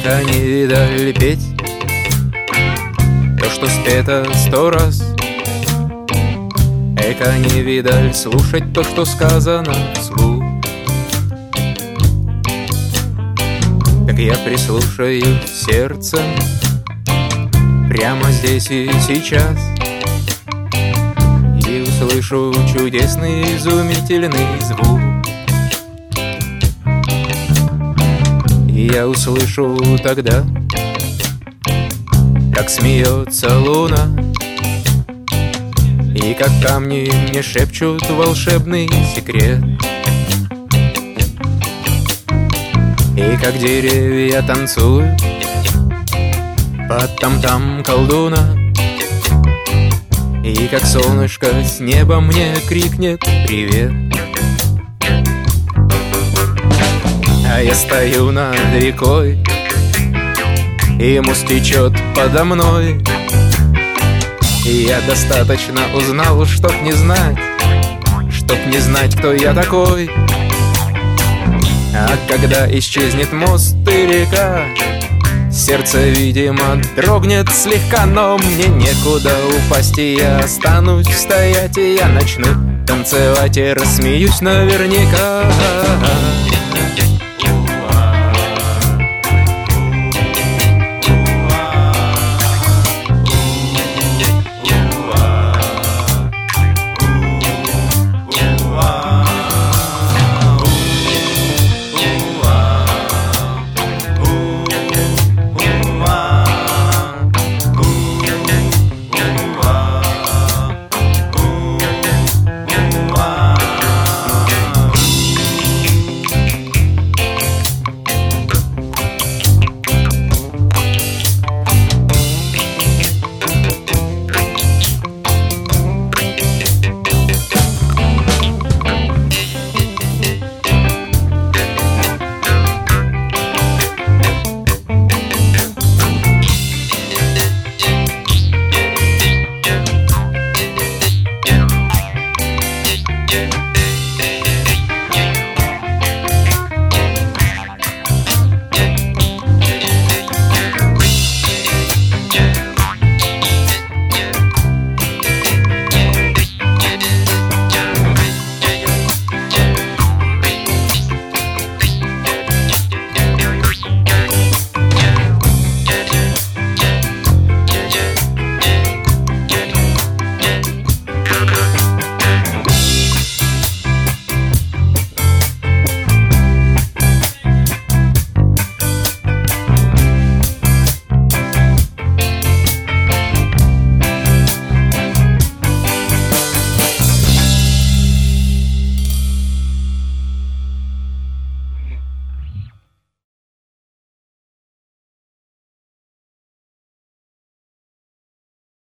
Эка не видали петь то, что спето 100 раз. Эка не видаль слушать то, что сказано вслух. Так я прислушаюсь сердцем прямо здесь и сейчас и услышу чудесный, изумительный звук. И я услышу тогда, как смеется луна, и как камни мне шепчут волшебный секрет, и как деревья танцуют под там-там колдуна, и как солнышко с неба мне крикнет привет. А я стою над рекой, и мост течет подо мной, и я достаточно узнал, чтоб не знать, кто я такой. А когда исчезнет мост и река, сердце, видимо, дрогнет слегка, но мне некуда упасть, и я останусь стоять, и я начну танцевать, и рассмеюсь наверняка.